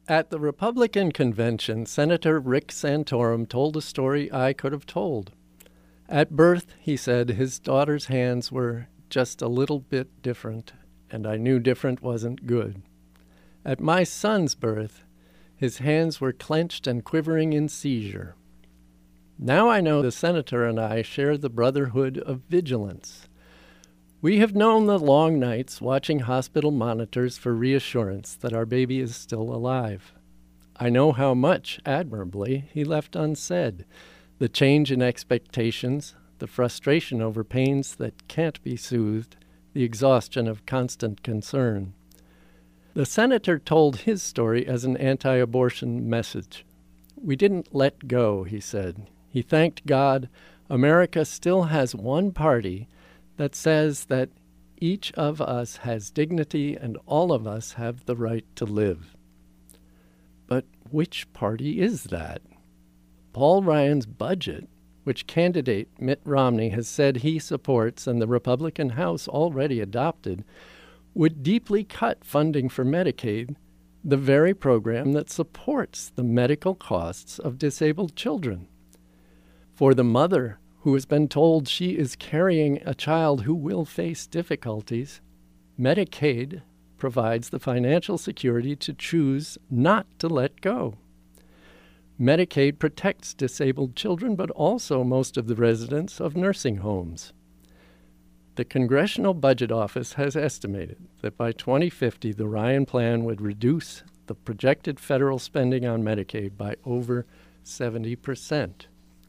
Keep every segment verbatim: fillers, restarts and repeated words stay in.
At the Republican convention, Senator Rick Santorum told a story I could have told. At birth, he said, his daughter's hands were just a little bit different, and I knew different wasn't good. At my son's birth, his hands were clenched and quivering in seizure. Now I know the senator and I share the brotherhood of vigilance. We have known the long nights watching hospital monitors for reassurance that our baby is still alive. I know how much, admirably, he left unsaid, the change in expectations, the frustration over pains that can't be soothed, the exhaustion of constant concern. The senator told his story as an anti-abortion message. We didn't let go, he said. He thanked God America still has one party that says that each of us has dignity and all of us have the right to live. But which party is that? Paul Ryan's budget, which candidate Mitt Romney has said he supports and the Republican House already adopted, would deeply cut funding for Medicaid, the very program that supports the medical costs of disabled children. For the mother who has been told she is carrying a child who will face difficulties, Medicaid provides the financial security to choose not to let go. Medicaid protects disabled children, but also most of the residents of nursing homes. The Congressional Budget Office has estimated that by twenty fifty, the Ryan Plan would reduce the projected federal spending on Medicaid by over seventy percent.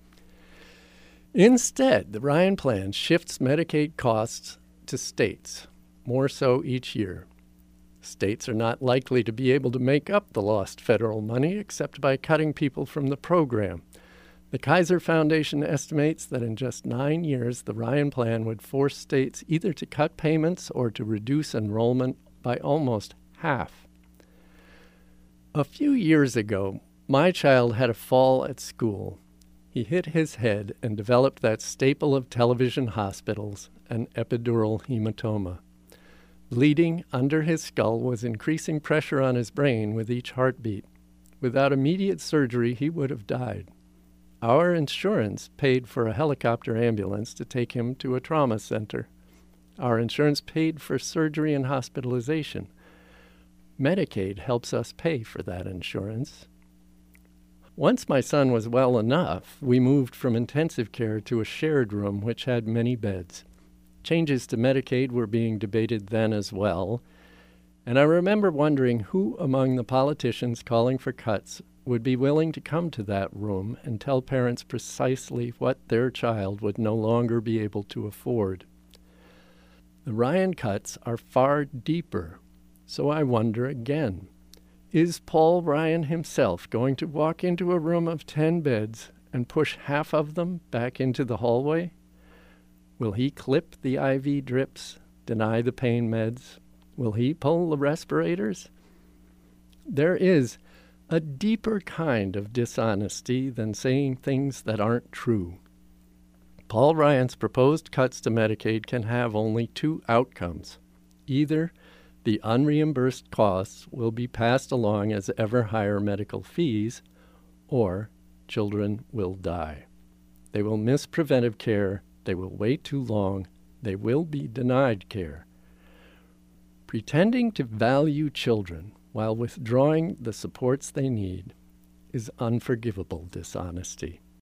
Instead, the Ryan Plan shifts Medicaid costs to states, more so each year. States are not likely to be able to make up the lost federal money except by cutting people from the program. The Kaiser Foundation estimates that in just nine years, the Ryan Plan would force states either to cut payments or to reduce enrollment by almost half. A few years ago, my child had a fall at school. He hit his head and developed that staple of television hospitals, an epidural hematoma. Bleeding under his skull was increasing pressure on his brain with each heartbeat. Without immediate surgery, he would have died. Our insurance paid for a helicopter ambulance to take him to a trauma center. Our insurance paid for surgery and hospitalization. Medicaid helps us pay for that insurance. Once my son was well enough, we moved from intensive care to a shared room which had many beds. Changes to Medicaid were being debated then as well, and I remember wondering who among the politicians calling for cuts would be willing to come to that room and tell parents precisely what their child would no longer be able to afford. The Ryan cuts are far deeper, so I wonder again. Is Paul Ryan himself going to walk into a room of ten beds and push half of them back into the hallway? Will he clip the I V drips, deny the pain meds? Will he pull the respirators? There is a deeper kind of dishonesty than saying things that aren't true. Paul Ryan's proposed cuts to Medicaid can have only two outcomes. Either the unreimbursed costs will be passed along as ever higher medical fees, or children will die. They will miss preventive care, they will wait too long, they will be denied care. Pretending to value children while withdrawing the supports they need is unforgivable dishonesty.